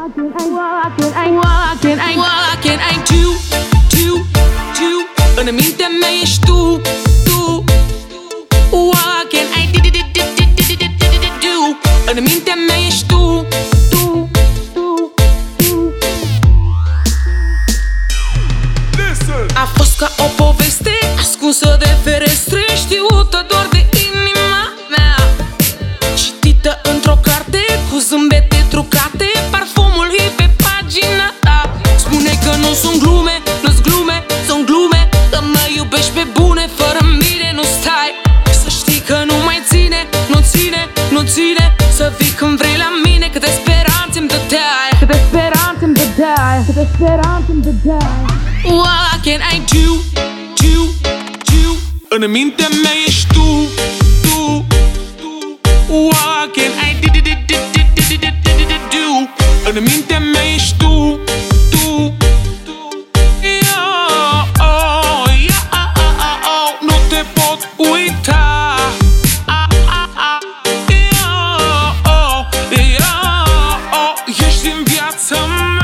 What can I do? În mintea mea ești tu. What can I do? În mintea mea ești tu. A fost ca o poveste ascunsă de ferestre, știută doar de inima mea, citită într-o carte cu zâmbete trucate, parfumul hip pe pagina ta. Spune că nu sunt glume, nu-s glume, sunt glume, că mă iubești pe bune, fără mine nu stai. Să știi că nu mai ține, nu ține să vii când vrei la mine, câte speranțe îmi dădeai, What can I do? În mintea mea ești tu. What can I do? În mintea mea ești tu. Nu te pot uita. Ești în viața mea.